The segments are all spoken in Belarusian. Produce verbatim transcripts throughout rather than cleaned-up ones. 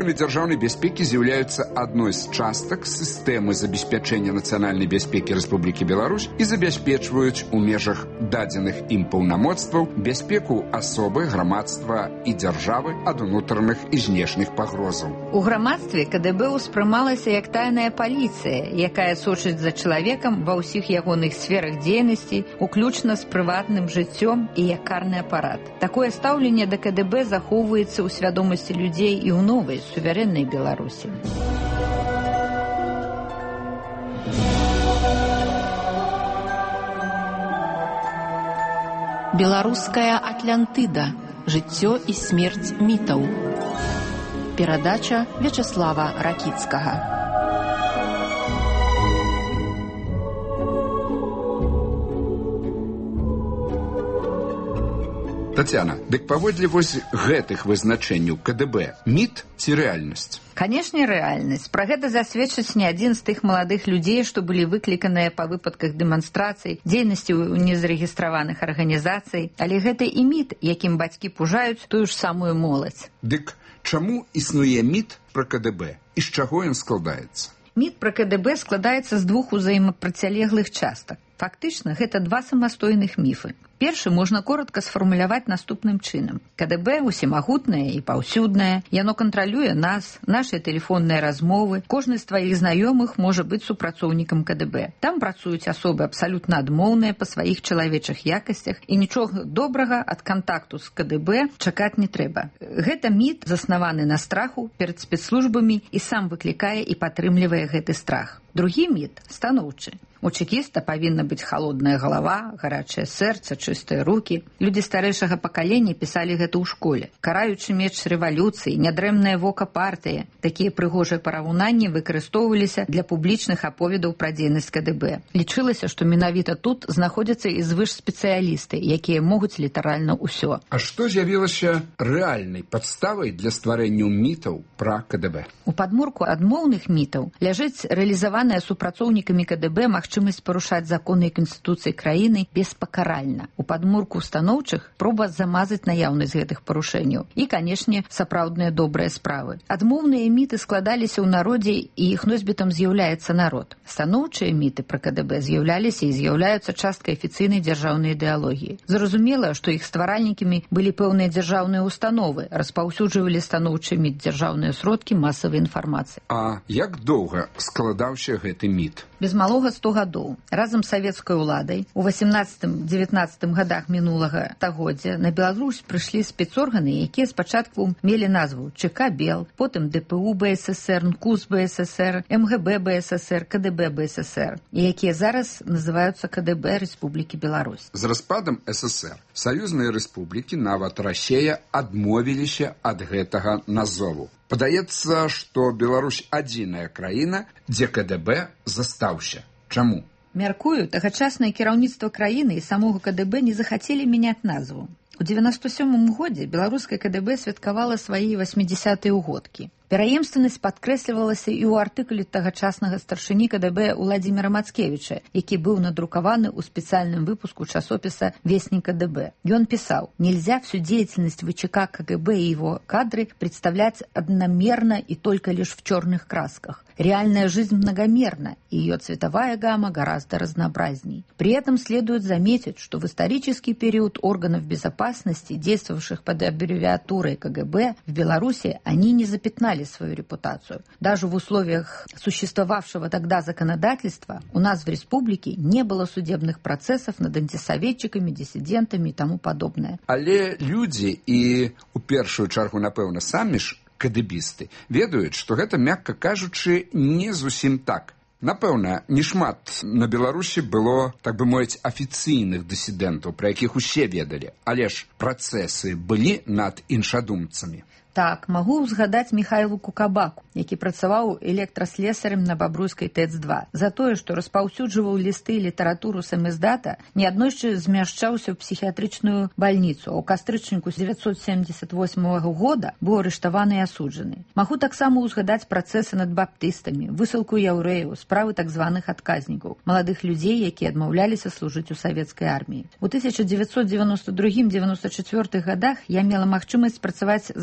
Органы дзяржаўнай бяспекі з'яўляюцца адной з частак сістэмы забеспячэння нацыянальнай бяспекі Рэспублікі Беларусь і забяспечваюць у межах дадзеных ім паўнамоцтваў бяспеку асобы, грамадства і дзяржавы ад унутраных і знешніх пагрозаў. У грамадстве КДБ ўспрымалася як тайная паліцыя, якая сочыць за чалавекам ва ўсіх ягоных сферах дзейнасці, уключна з прыватным жыццём і як карны апарат. Такое стаўленне да КДБ захоўваецца ў свядомасці людзей і ў новай суверэннай Беларусі. Беларуская Атлантыда. Жыццё і смерць мітаў. Перадача Вячаслава Ракіцкага. Тацяна, дык паводле вось гэтых вызначэнняў КДБ міт ці рэальнасць? Канешне, рэальнасць. Пра гэта засведчыць не адзін з тых маладых людзей, што былі выкліканыя па выпадках дэманстрацый, дзейнасці ў незарэгістраваных арганізацый, але гэта і міт, якім бацькі пужаюць тую ж самую моладзь. Дык чаму існуе міт пра КДБ і з чаго ён складаецца? Міт пра КДБ складаецца з двух узаемапрацялеглых частак. Фактычна, гэта два самастойных міфы. Першы можна коротка сфармуляваць наступным чынам. КДБ усімагутнае і паўсюднае, яно кантралюе нас, нашыя тэлефонныя размовы, кожны з тваіх знаёмых можа быць супрацоўнікам КДБ. Там працуюць асобы абсалютна адмоўныя па сваіх чалавечых якасцях і нічога добрага ад кантакту з КДБ чакаць не трэба. Гэта міт, заснаваны на страху перад спецслужбамі і сам выклікае і падтрымлівае гэты страх. Другі міт станоўчы. У чекіста павінна быць халодная галава, гарачае сэрца, чыстыя рукі. Людзі старэйшага пакалення пісалі гэта ў школе. Караючы меч рэвалюцыі, нядрэмнае вока партыі. Такія прыгожыя параўнанні выкарыстоўваліся для публічных аповедаў пра дзейнасць КДБ. Лічылася, што менавіта тут знаходзяцца і звышспецыялісты, якія могуць літаральна ўсё. А што з'явілася рэальнай падставай для стварэння мітаў пра КДБ? У падмурку адмоўных мітаў ляжыць рэалізаваная супрацоўнікамі КДБ магчымасць парушаць законы і канстытуцыі краіны беспакаральна. У падмурку станоўчых проба замазаць наяўнасць гэтых парушэнняў і, канешне, сапраўдныя добрыя справы. Адмоўныя міты складаліся ў народзе і іх носьбітам з'яўляецца народ. Станоўчыя міты пра КДБ з'яўляліся і з'яўляюцца часткай афіцыйнай дзяржаўнай ідэалогіі. Зразумела, што іх стваральнікамі былі пэўныя дзяржаўныя установы, распаўсюджвалі станоўчы міт дзяржаўныя сродкі масавай інфармацыі. А як доўга складаўся гэты міт? Без малога сто гадоў. Разам з савецкай уладай у васемнаццатым-дзевятнаццатым гадах мінулага стагоддзя на Беларусь прыйшлі спецорганы, якія спачатку мелі назву ЧК Бел, потым ДПУ БССР, НКУС БССР, МГБ БССР, КДБ БССР, і якія зараз называюцца КДБ Рэспублікі Беларусь. З распадам ССР саюзныя рэспублікі, нават Расія, адмовіліся ад гэтага назову. Падаецца, што Беларусь адзіная краіна, дзе КДБ застаўся. Чаму? Мяркую, тагачаснае кіраўніцтва краіны і самога КДБ не захацелі мяняць назву. У дзевяноста сёмым годзе беларускае КДБ святкавала свае васьмідзясятыя ўгодкі. Пераемственнасць падкрэслівалася і ў артыкуле тагачаснага старшыні КДБ Уладзіміра Мацкевіча, які быў надрукаваны ў спецыяльным выпуску часопіса «Вестник КДБ». Ён писал: «Нельзя всю деятельность ВЧК КГБ и его кадры представлять одномерно и только лишь в черных красках. Реальная жизнь многомерна, и ее цветовая гамма гораздо разнообразней. При этом следует заметить, что в исторический период органов безопасности, действовавших под аббревиатурой КГБ, в Беларуси они не запятнали свою репутацию. Даже в условиях существовавшего тогда законодательства у нас в республике не было судебных процессов над антисоветчиками, диссидентами и тому подобное». Але люди и, у першую чаргу, напэўна, самі ж кадыбісты ведаюць, што гэта, мякка кажучы, не зусім так. Напэўна, не шмат на Беларусі было, так бы мовіць, афіцыйных дысідэнтаў, пра якіх усе ведалі, але ж працэсы былі над іншадумцамі. Так, магу ўзгадаць Міхайлу Кукабаку, які працаваў электраслесарем на Бабруйскай ТЭЦ два. За тое, што распаўсюджваў лісты і літаратуру самиздата, неаднойчы змяшчаўся ў псіхіятрычную бальніцу, а ў кастрычніку девятьсот семьдесят восьмого года быў арыштаваны і асуджаны. Магу таксама ўзгадаць працэсы над баптыстамі, высылку яўрэяў, справы так званых адказнікаў, маладых людзей, якія адмаўляліся служыць у савецкай арміі. У тысяча девятьсот девяносто другім — девяносто четвёртым годах я мела магчымасць працаваць з архівамі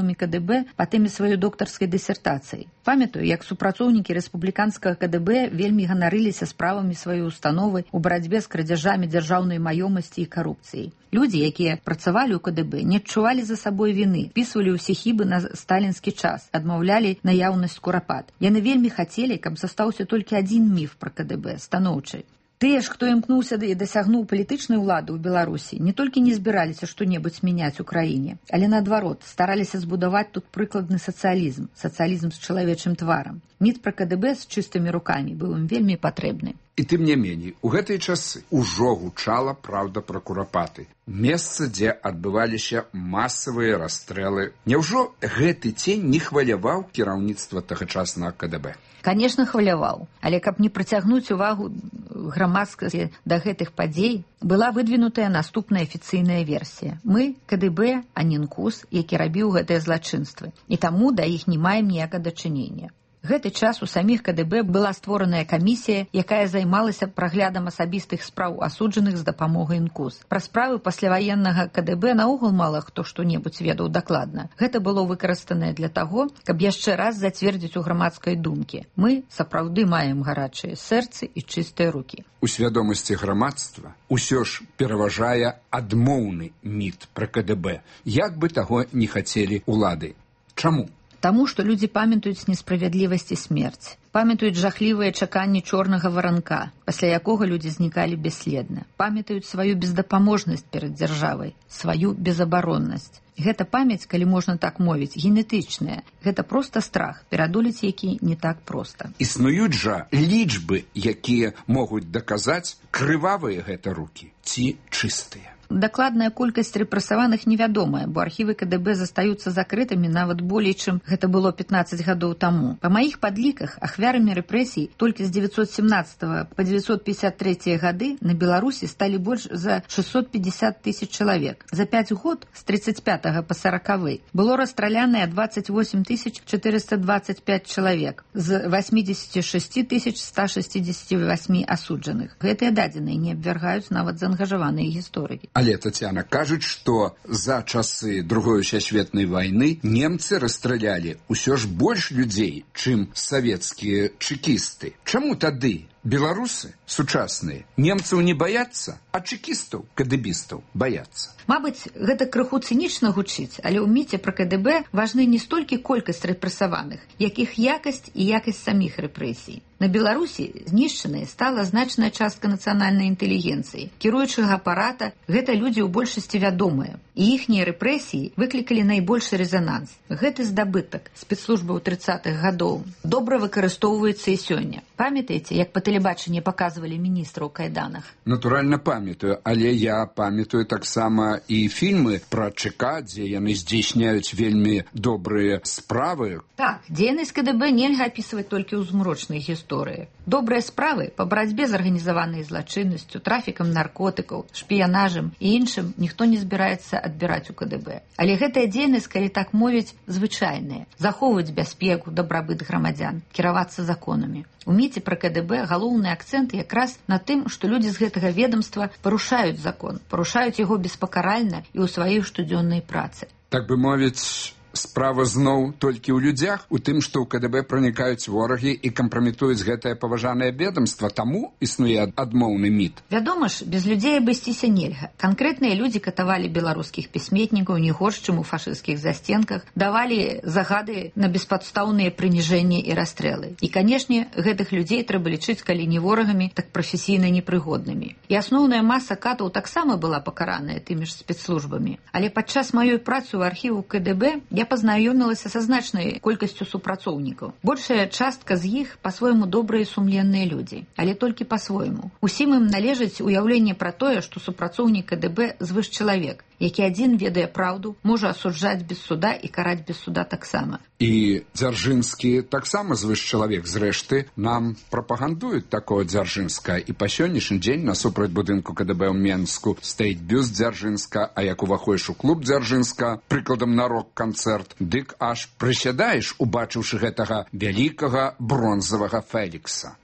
справамі КДБ па тэме сваёй доктарскай дысертацыі. Памятаю, як супрацоўнікі рэспубліканскага КДБ вельмі ганарыліся справамі сваёй установы ў барацьбе з крадзяжамі дзяржаўнай маёмасці і карупцыяй. Людзі, якія працавалі ў КДБ, не адчувалі за сабой віны, спісвалі ўсе хібы на сталінскі час, адмаўлялі наяўнасць курапат. Яны вельмі хацелі, каб застаўся толькі адзін міф пра КДБ, станоўчы. Тыя ж, хто імкнуўся і дасягнуў палітычнай улады ў Беларусі, не толькі не збіраліся што-небудзь мяняць у краіне, але наадварот, стараліся збудаваць тут прыкладны сацыялізм, сацыялізм з чалавечым тварам. Міт пра КДБ з чыстымі рукамі быў ім вельмі патрэбны. І тым не меней, у гэтыя часы ўжо гучала праўда пра курапаты. Месца, дзе адбываліся масавыя расстрэлы. Няўжо гэты цень не хваляваў кіраўніцтва тагачаснага КДБ? Конечно, хваляваў, але каб не прыцягнуць увагу грамадскасці да гэтых падзей, была выдвінутая наступная афіцыйная версія. Мы КДБ, а не НКУС, які рабіў гэтыя злачынствы, і таму да іх не маем ніякага дачынення. Гэты час у саміх КДБ была створаная камісія, якая займалася праглядам асабістых спраў асуджаных з дапамогай НКУС. Пра справы пасляваеннага КДБ наогул мала хто што-небудзь ведаў дакладна. Гэта было выкарыстанае для таго, каб яшчэ раз зацвердзіць у грамадскай думкі. Мы сапраўды маем гарачыя сэрцы і чыстыя рукі. У свядомасці грамадства ўсё ж пераважае адмоўны міт пра КДБ, як бы таго не хацелі улады. Чаму? Таму, што людзі памятаюць несправядлівасць і смерць, памятаюць жахлівыя чаканні чорнага варанка, пасля якога людзі знікалі бесследна, памятаюць сваю бездапаможнасць перад дзяржавай, сваю безабароннасць. Гэта памяць, калі можна так мовіць, генетычная. Гэта проста страх, перадолець які не так проста. Існуюць жа лічбы, якія могуць даказаць, крывавыя гэта рукі ці чыстыя. Дакладная колькасць рэпрэсаваных невядомая, бо архівы КДБ застаюцца закрытымі нават болей, чым гэта было пятнаццаць гадоў таму. Па маіх падліках, ахвярамі рэпрэсій толькі з девятьсот семнадцатого па девятьсот пятьдесят третий гады на Беларусі сталі больш за шестьсот пятьдесят тысяч чалавек. За пять год з тридцать пятого па сороковый было расстраляныя двадцать восемь тысяч четыреста двадцать пять чалавек з восемьдесят шесть тысяч сто шестьдесят восемь асуджаных. Гэтыя дадзеныя не абвяргаюць нават заангажаваныя гісторыкі. Але, Тацяна, кажуць, што за часы Другой сусветнай вайны немцы расстралялі ўсё ж больш людзей, чым савецкія чэкісты. Чаму тады беларусы сучасныя немцаў не баяцца, а чэкістаў, кадэбістаў баяцца? Мабыць, гэта крыху цынічна гучыць, але ў міце пра КДБ важны не столькі колькасць рэпрэсаваных, як іх якасць і якасць саміх рэпрэсій. На Беларусі знішчанай стала значная частка нацыянальнай інтэлігенцыі. Кіруючага апарата гэта людзі ў большасці вядомыя, і іхнія рэпрэсіі выклікалі найбольшы рэзананс. Гэты здабытак спецслужбаў тридцатых гадоў добра выкарыстоўваецца і сёння. Памятаеце, як па тэлебачанні паказвалі міністра ў кайданах? Натуральна памятаю, але я памятаю таксама і фільмы пра ЧК, дзе яны здзейсняюць вельмі добрыя справы. Так, дзейнасць КДБ нельга апісваць толькі ў змрочнай гісторыі. Добрыя справы па барацьбе з арганізаванай злачыннасцю, трафікам наркотыкаў, шпіянажам і іншым ніхто не збіраецца адбіраць у КДБ. Але гэтая дзейнасць, калі так мовіць, звычайная. Захоўваць бяспеку, дабрабыт грамадзян, кіравацца законамі. У міце пра КДБ галоўны акцэнт якраз на тым, што людзі з гэтага ведамства парушаюць закон, парушаюць яго беспакаральна і ў сваёй штодзённай працы. Так бы мовіць, справа зноў толькі ў людзях, у тым, што ў КДБ пранікаюць ворагі і кампраметуюць гэтае паважанае ведамства, таму існуе адмоўны міт. Вядома ж, без людзей абысціся нельга. Канкрэтныя людзі катавалі беларускіх пісьменнікаў не горш, чым у фашысцкіх застенках, давалі загады на беспадстаўныя прыніжэнні і расстрэлы. І, канешне, гэтых людзей трэба лічыць, калі не ворагамі, так прафесійна непрыгоднымі. І асноўная маса катаў таксама была пакараная тымі ж спецслужбамі. Але падчас маёй працы ў архіву КДБ я пазнаёмілася са значнай колькасцю супрацоўнікаў. Большая частка з іх па-свойму добрыя і сумленныя людзі, але толькі па-свойму. Усім ім належыць уяўленне пра тое, што супрацоўнік КДБ звышчалавек, які адзін ведае праўду, можа асуджаць без суда і караць без суда таксама. І Дзяржынскі таксама звышчалавек. Зрэшты, нам прапагандуюць такого Дзяржынска. І па сённяшні дзень насупраць будынку КДБ ў Менску стаіць бюст Дзяржынска, а як уваходзіш у клуб Дзяржынска, прыкладам на рок-канцэрт, дык аж прысядаеш, убачыўшы гэтага вялікага бронзавага Фелікса.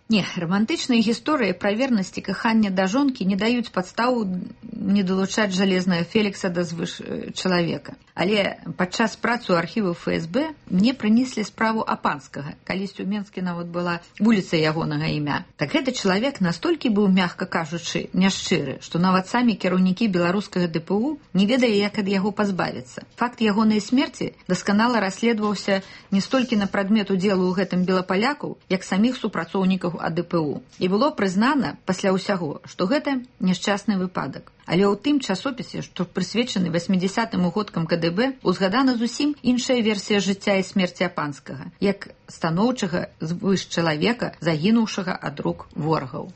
Не, романтычныя гісторыі пра вернасць і каханне да жонкі не даюць падставу не далучаць жалезнага Фелікса да звыш чалавека. Але падчас працы ў архіву эф эс бэ мне прынеслі справу Апанскага. Калісьці ў Менске нават была вуліца ягонага імя. Так гэты чалавек настолькі быў, мякка кажучы, няшчыры, што нават самі кіраўнікі беларускага дэ пэ у не ведалі, як ад яго пазбавіцца. Факт ягонай смерці дасканала расследаваўся не столькі на прадмет удзелу ў гэтым белапалякаў, як саміх супрацоўнікаў а дэ пэ у. І было прызнана пасля ўсяго, што гэта няшчасны выпадак. Але ў тым часопісе, што прысвечаны васьмідзясятым годкам ка дэ бэ, узгадана зусім іншая версія жыцця і смерці Апанскага, як станоўчага звыш чалавека, загінуўшага ад рук ворагаў.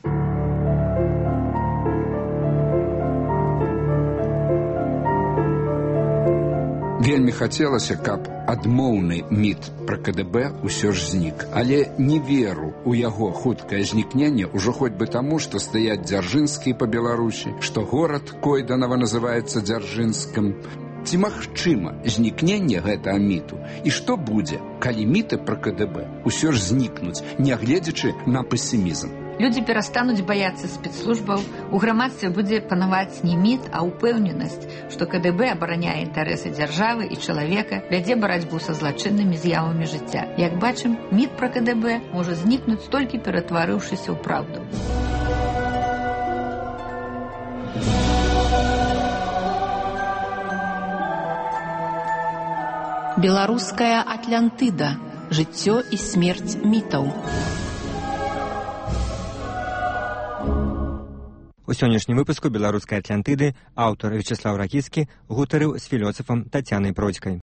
Вельмі хацелася, каб адмоўны міт пра ка дэ бэ ўсё ж знік. Але не веру ў яго хуткае знікненне ўжо хоць бы таму, што стаяць Дзяржынскія па Беларусі, што горад Койданава называецца Дзяржынскім. Ці магчыма знікненне гэтага міту? І што будзе, калі міты пра ка дэ бэ ўсё ж знікнуць, нягледзячы на песімізм? Людзі перастануць баяцца спецслужбаў, у грамадстве будзе панаваць не міт, а ўпэўненасць, што ка дэ бэ абараняе інтарэсы дзяржавы і чалавека, вядзе барацьбу са злачыннымі з'явамі жыцця. Як бачым, міт пра ка дэ бэ можа знікнуць толькі ператварыўшыся ў праўду. Беларуская Атлантыда. Жыццё і смерць мітаў. У сённяшнім выпуску беларускай Атлантыды аўтар Вячеслав Ракіцкі гутарыў з філосафам Тацянай Продзькай.